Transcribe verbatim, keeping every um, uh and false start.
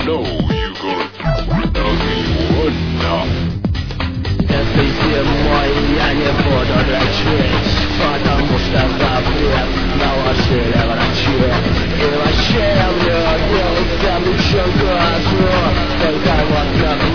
know you gonna tell me what now. Этой зимой я не буду лечить, потому что запрет наложили врачи. И вообще я влюбился в еще газу, только вот как